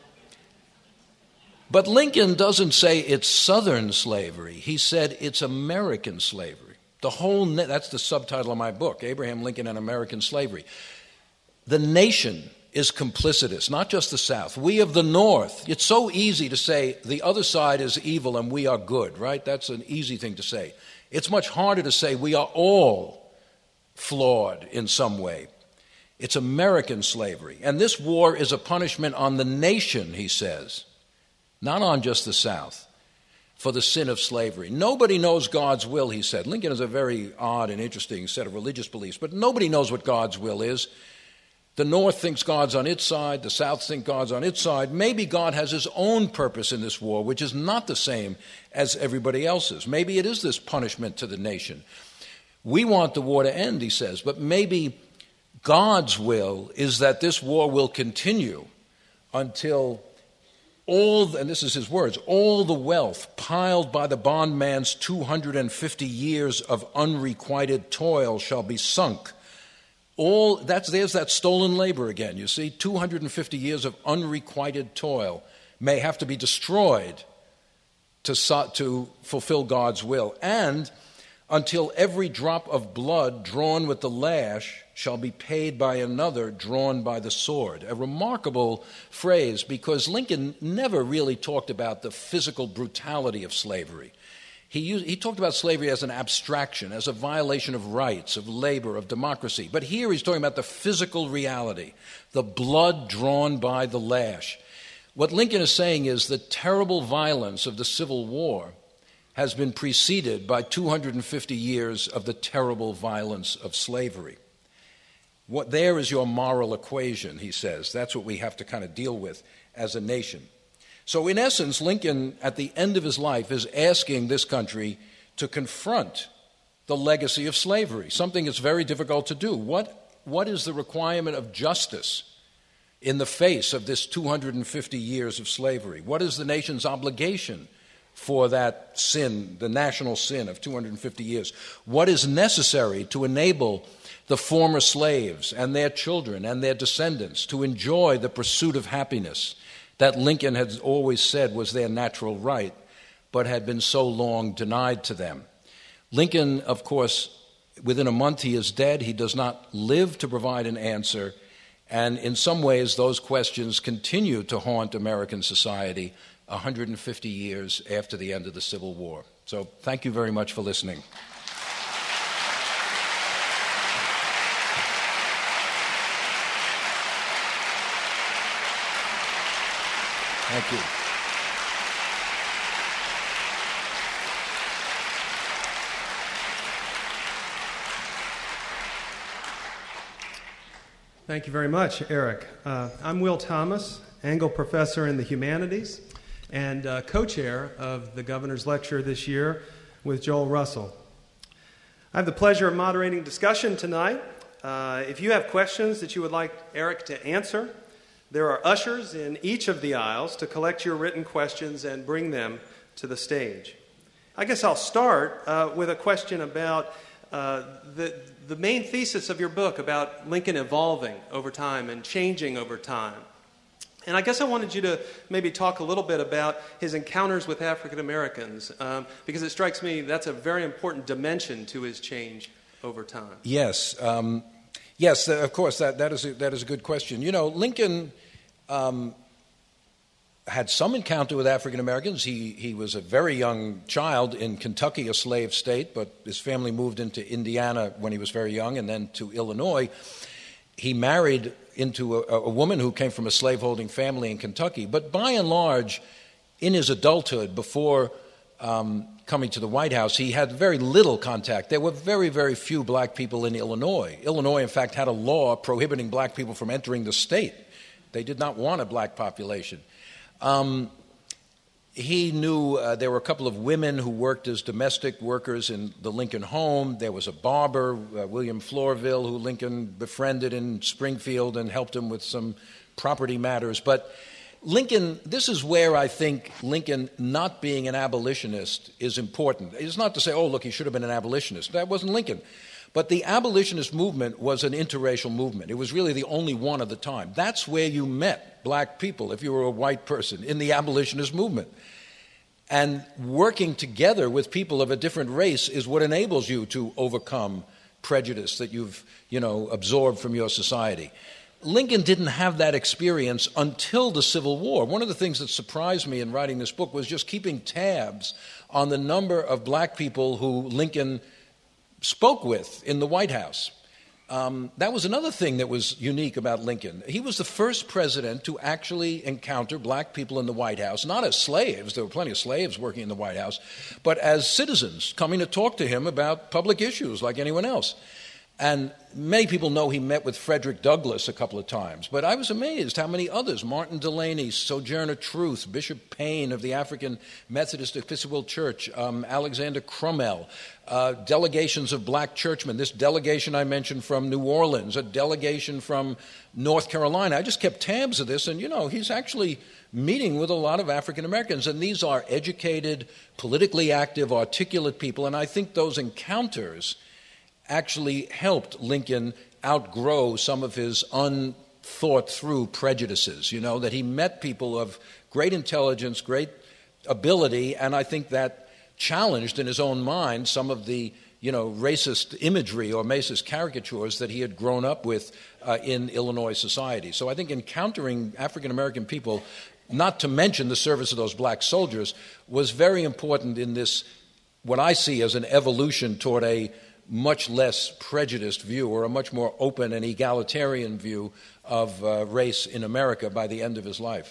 but Lincoln doesn't say it's Southern slavery. He said it's American slavery. The whole, na- that's the subtitle of my book, Abraham Lincoln and American Slavery. The nation is complicitous, not just the South. We of the North, it's so easy to say the other side is evil and we are good, right? That's an easy thing to say. It's much harder to say we are all flawed in some way. It's American slavery. And this war is a punishment on the nation, he says, not on just the South, for the sin of slavery. Nobody knows God's will, he said. Lincoln has a very odd and interesting set of religious beliefs, but nobody knows what God's will is. The North thinks God's on its side. The South thinks God's on its side. Maybe God has his own purpose in this war, which is not the same as everybody else's. Maybe it is this punishment to the nation. We want the war to end, he says, but maybe God's will is that this war will continue until all, and this is his words, all the wealth piled by the bondman's two hundred fifty years of unrequited toil shall be sunk. All that's there's that stolen labor again. You see, two hundred fifty years of unrequited toil may have to be destroyed to, to fulfill God's will. And until every drop of blood drawn with the lash shall be paid by another drawn by the sword. A remarkable phrase, because Lincoln never really talked about the physical brutality of slavery. He, used, he talked about slavery as an abstraction, as a violation of rights, of labor, of democracy. But here he's talking about the physical reality, the blood drawn by the lash. What Lincoln is saying is the terrible violence of the Civil War has been preceded by two hundred fifty years of the terrible violence of slavery. What there is your moral equation, he says. That's what we have to kind of deal with as a nation. So in essence, Lincoln, at the end of his life, is asking this country to confront the legacy of slavery, something that's very difficult to do. What, what is the requirement of justice in the face of this two hundred fifty years of slavery? What is the nation's obligation for that sin, the national sin of two hundred fifty years? What is necessary to enable the former slaves and their children and their descendants to enjoy the pursuit of happiness that Lincoln had always said was their natural right, but had been so long denied to them? Lincoln, of course, within a month he is dead. He does not live to provide an answer, and in some ways those questions continue to haunt American society one hundred fifty years after the end of the Civil War. So thank you very much for listening. Thank you.
Thank you very much, Eric. Uh, I'm Will Thomas, Engel Professor in the Humanities and uh, co-chair of the Governor's Lecture this year with Joel Russell. I have the pleasure of moderating discussion tonight. Uh, if you have questions that you would like Eric to answer, there are ushers in each of the aisles to collect your written questions and bring them to the stage. I guess I'll start uh, with a question about uh, the, the main thesis of your book about Lincoln evolving over time and changing over time. And I guess I wanted you to maybe talk a little bit about his encounters with African Americans, um, because it strikes me that's a very important dimension to his change over time.
Yes. Um Yes, of course, that, that, is a, that is a good question. You know, Lincoln um, had some encounter with African Americans. He, he was a very young child in Kentucky, a slave state, but his family moved into Indiana when he was very young and then to Illinois. He married into a, a woman who came from a slaveholding family in Kentucky. But by and large, in his adulthood, before um, coming to the White House, he had very little contact. There were very, very few black people in Illinois. Illinois, in fact, had a law prohibiting black people from entering the state. They did not want a black population. Um, he knew uh, there were a couple of women who worked as domestic workers in the Lincoln home. There was a barber, uh, William Flourville, who Lincoln befriended in Springfield and helped him with some property matters. But Lincoln, this is where I think Lincoln not being an abolitionist is important. It's not to say, oh, look, he should have been an abolitionist. That wasn't Lincoln. But the abolitionist movement was an interracial movement. It was really the only one at the time. That's where you met black people, if you were a white person, in the abolitionist movement. And working together with people of a different race is what enables you to overcome prejudice that you've, you know, absorbed from your society. Lincoln didn't have that experience until the Civil War. One of the things that surprised me in writing this book was just keeping tabs on the number of black people who Lincoln spoke with in the White House. Um, that was another thing that was unique about Lincoln. He was the first president to actually encounter black people in the White House, not as slaves, there were plenty of slaves working in the White House, but as citizens coming to talk to him about public issues like anyone else. And many people know he met with Frederick Douglass a couple of times, but I was amazed how many others, Martin Delany, Sojourner Truth, Bishop Payne of the African Methodist Episcopal Church, um, Alexander Crummell, uh, delegations of black churchmen, this delegation I mentioned from New Orleans, a delegation from North Carolina. I just kept tabs of this, and, you know, he's actually meeting with a lot of African Americans, and these are educated, politically active, articulate people, and I think those encounters actually helped Lincoln outgrow some of his unthought-through prejudices, you know, that he met people of great intelligence, great ability, and I think that challenged in his own mind some of the, you know, racist imagery or racist caricatures that he had grown up with uh, in Illinois society. So I think encountering African-American people, not to mention the service of those black soldiers, was very important in this, what I see as an evolution toward a much less prejudiced view or a much more open and egalitarian view of uh, race in America by the end of his life.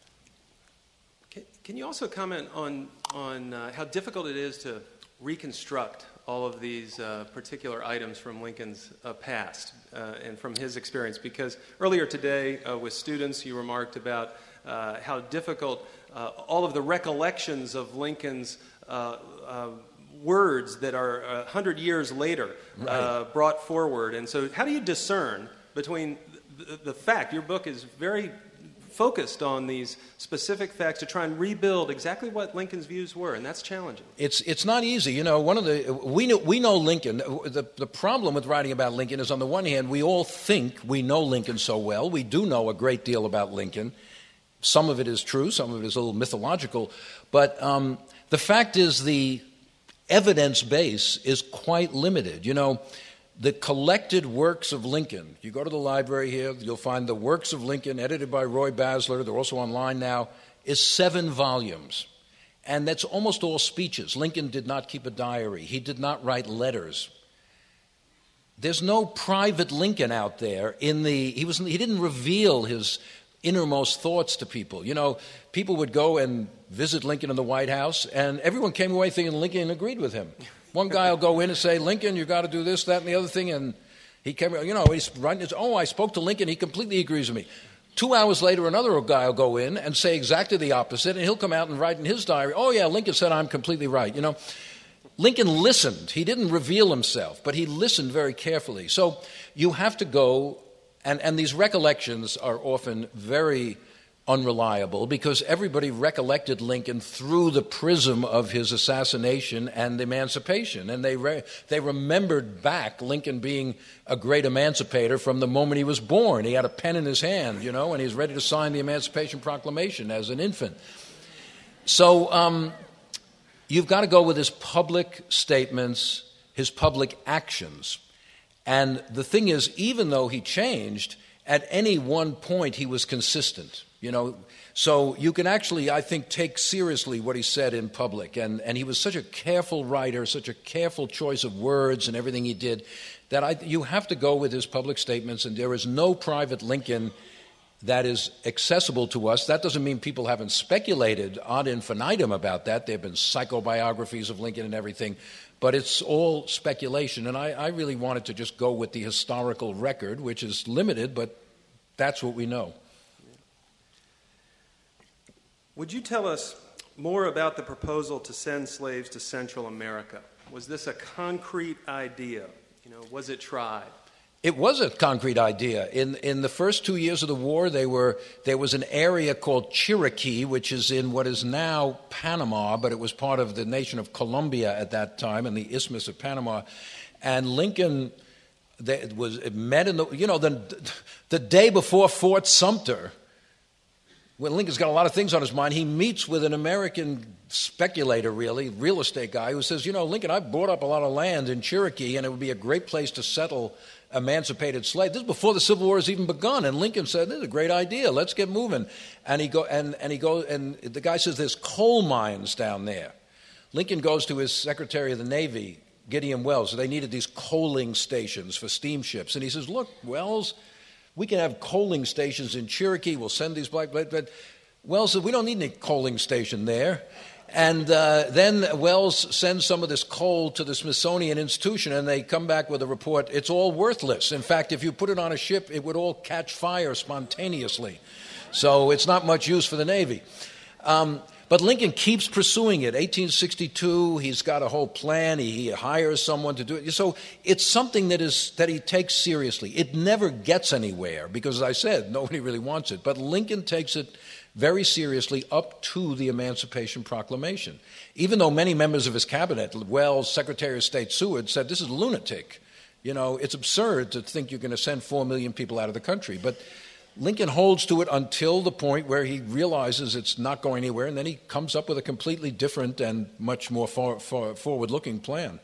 Can, can you also comment on, on uh, how difficult it is to reconstruct all of these uh, particular items from Lincoln's uh, past uh, and from his experience? Because earlier today uh, with students you remarked about uh, how difficult uh, all of the recollections of Lincoln's uh, uh, words that are a hundred years later
right.
uh, brought forward. And so how do you discern between the, the fact, your book is very focused on these specific facts to try and rebuild exactly what Lincoln's views were, and that's challenging.
It's it's not easy. You know, one of the, we know, we know Lincoln. The, the problem with writing about Lincoln is, on the one hand, we all think we know Lincoln so well. We do know a great deal about Lincoln. Some of it is true, some of it is a little mythological. But um, the fact is the evidence base is quite limited. You know, the collected works of Lincoln, you go to the library here, you'll find the works of Lincoln edited by Roy Basler, they're also online now, is seven volumes. And that's almost all speeches. Lincoln did not keep a diary. He did not write letters. There's no private Lincoln out there in the, he was, he didn't reveal his innermost thoughts to people. You know, people would go and visit Lincoln in the White House, and everyone came away thinking Lincoln agreed with him. One guy will go in and say, Lincoln, you've got to do this, that, and the other thing, and he came, you know, he's writing his, oh, I spoke to Lincoln, he completely agrees with me. Two hours later, another guy will go in and say exactly the opposite, and he'll come out and write in his diary, oh, yeah, Lincoln said I'm completely right. You know, Lincoln listened. He didn't reveal himself, but he listened very carefully. So you have to go, and, and these recollections are often very unreliable because everybody recollected Lincoln through the prism of his assassination and emancipation. And they re- they remembered back Lincoln being a great emancipator from the moment he was born. He had a pen in his hand, you know, and he was ready to sign the Emancipation Proclamation as an infant. So um, you've got to go with his public statements, his public actions. And the thing is, even though he changed, at any one point he was consistent. You know, so you can actually, I think, take seriously what he said in public. And, and he was such a careful writer, such a careful choice of words and everything he did, that I, you have to go with his public statements, and there is no private Lincoln that is accessible to us. That doesn't mean people haven't speculated ad infinitum about that. There have been psychobiographies of Lincoln and everything, but it's all speculation. And I, I really wanted to just go with the historical record, which is limited, but that's what we know.
Would you tell us more about the proposal to send slaves to Central America? Was this a concrete idea? You know, was it tried?
It was a concrete idea. In in the first two years of the war, they were there was an area called Chiriquí, which is in what is now Panama, but it was part of the nation of Colombia at that time, in the Isthmus of Panama. And Lincoln they, was met in the you know the the day before Fort Sumter. When Lincoln's got a lot of things on his mind, he meets with an American speculator, really, real estate guy, who says, you know, Lincoln, I bought up a lot of land in Chiriquí, and it would be a great place to settle emancipated slaves. This is before the Civil War has even begun, and Lincoln said, this is a great idea, let's get moving. And he go and, and he goes, and the guy says, there's coal mines down there. Lincoln goes to his Secretary of the Navy, Gideon Wells. They needed these coaling stations for steamships. And he says, look, Wells, we can have coaling stations in Chiriquí. We'll send these black... But Wells said, we don't need any coaling station there. And uh, then Wells sends some of this coal to the Smithsonian Institution, and they come back with a report. It's all worthless. In fact, if you put it on a ship, it would all catch fire spontaneously. So it's not much use for the Navy. Um, but Lincoln keeps pursuing it. eighteen sixty-two, he's got a whole plan. He, he hires someone to do it. So it's something that is that he takes seriously. It never gets anywhere because, as I said, nobody really wants it. But Lincoln takes it very seriously up to the Emancipation Proclamation, even though many members of his cabinet, Wells, Secretary of State Seward, said this is lunatic. You know, it's absurd to think you're going to send four million people out of the country. But Lincoln holds to it until the point where he realizes it's not going anywhere, and then he comes up with a completely different and much more far, far, forward-looking plan.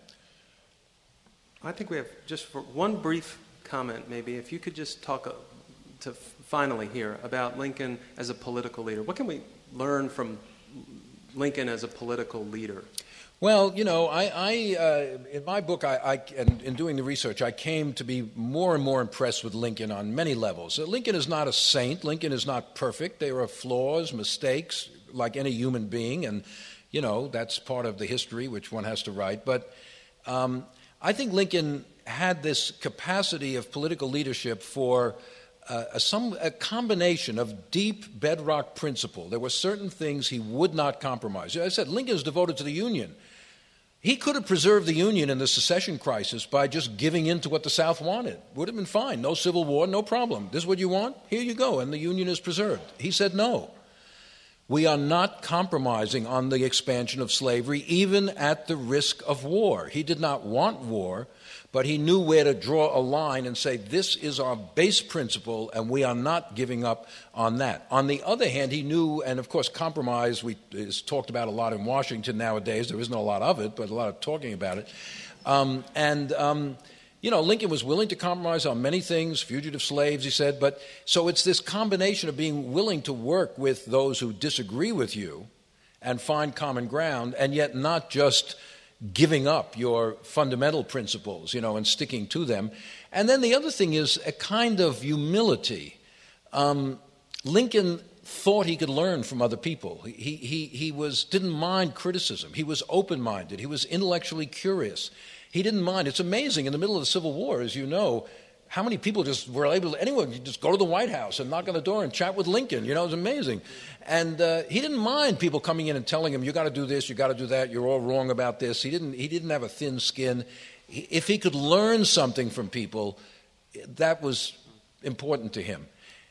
I think we have just for one brief comment, maybe, if you could just talk a, to finally here about Lincoln as a political leader. What can we learn from Lincoln as a political leader?
Well, you know, I, I uh, in my book, I, I and in doing the research, I came to be more and more impressed with Lincoln on many levels. Uh, Lincoln is not a saint. Lincoln is not perfect. There are flaws, mistakes, like any human being, and, you know, that's part of the history which one has to write. But um, I think Lincoln had this capacity of political leadership for Uh, a, some, a combination of deep bedrock principle. There were certain things he would not compromise. As I said, Lincoln is devoted to the Union. He could have preserved the Union in the secession crisis by just giving in to what the South wanted. Would have been fine. No Civil War, no problem. This is what you want? Here you go, and the Union is preserved. He said no. We are not compromising on the expansion of slavery, even at the risk of war. He did not want war, but he knew where to draw a line and say, this is our base principle, and we are not giving up on that. On the other hand, he knew, and of course, compromise we, is talked about a lot in Washington nowadays. There isn't a lot of it, but a lot of talking about it. Um, and, um, you know, Lincoln was willing to compromise on many things, fugitive slaves, he said. But so it's this combination of being willing to work with those who disagree with you and find common ground, and yet not just giving up your fundamental principles, you know, and sticking to them. And then the other thing is a kind of humility. Um, Lincoln thought he could learn from other people. He, he, he was, didn't mind criticism. He was open-minded. He was intellectually curious. He didn't mind. It's amazing. In the middle of the Civil War, as you know, how many people just were able to, anyone could just go to the White House and knock on the door and chat with Lincoln. You know, it was amazing. And uh, he didn't mind people coming in and telling him, you got to do this, you got to do that, you're all wrong about this. He didn't, he didn't have a thin skin. He, if he could learn something from people, that was important to him.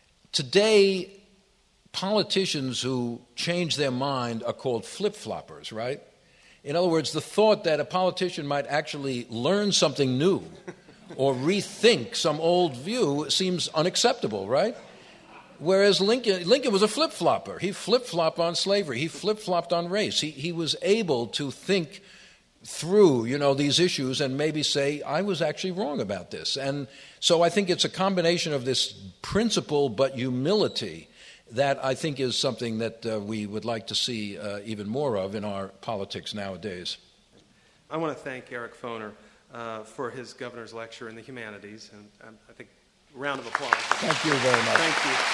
Today, politicians who change their mind are called flip-floppers, right? In other words, the thought that a politician might actually learn something new or rethink some old view seems unacceptable, right? Whereas Lincoln, Lincoln was a flip-flopper. He flip-flopped on slavery. He flip-flopped on race. He, he was able to think through, you know, these issues and maybe say, I was actually wrong about this. And so I think it's a combination of this principle but humility that I think is something that uh, we would like to see uh, even more of in our politics nowadays.
I want to thank Eric Foner uh, for his governor's lecture in the humanities, and um, I think a round of applause.
Thank you very much.
Thank you.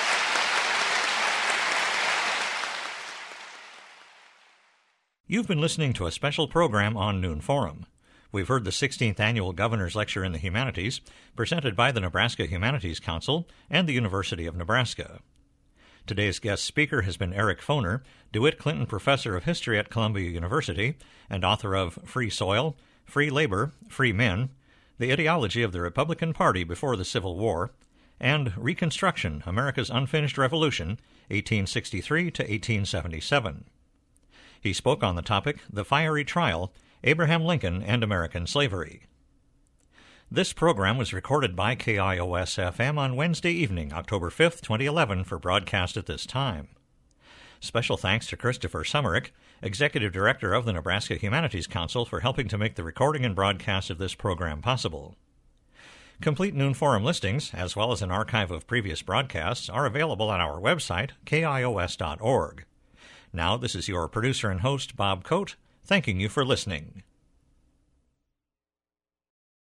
You've been listening to a special program on Noon Forum. We've heard the sixteenth Annual Governor's Lecture in the Humanities, presented by the Nebraska Humanities Council and the University of Nebraska. Today's guest speaker has been Eric Foner, DeWitt Clinton Professor of History at Columbia University and author of Free Soil, Free Labor, Free Men, The Ideology of the Republican Party Before the Civil War, and Reconstruction, America's Unfinished Revolution, eighteen sixty-three to eighteen seventy-seven. He spoke on the topic, The Fiery Trial, Abraham Lincoln and American Slavery. This program was recorded by K I O S F M on Wednesday evening, October fifth, twenty eleven, for broadcast at this time. Special thanks to Christopher Summerick, Executive Director of the Nebraska Humanities Council, for helping to make the recording and broadcast of this program possible. Complete Noon Forum listings, as well as an archive of previous broadcasts, are available on our website, K I O S dot org. Now, this is your producer and host, Bob Coate, thanking you for listening.